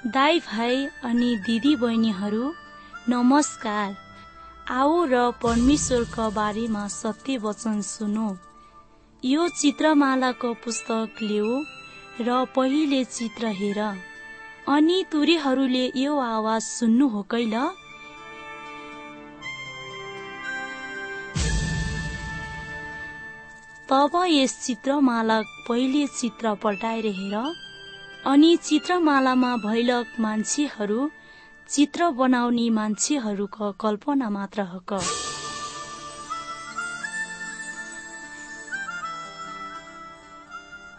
दाई भाइ अनि दिदी बहिनीहरू नमस्कार। आओ र परमेश्वरका बारेमा सत्य वचन सुनौ। यो चित्रमालाको पुस्तक लिऊ र पहिले चित्र हेर अनि तुरीहरूले यो आवाज सुन्नु हो कैल। तब यस चित्रमाला पहिले चित्र पल्टाएर हेर अनि चित्रमालामा भैलक मान्छेहरू चित्र बनाउने मान्छेहरूको कल्पना मात्र हक।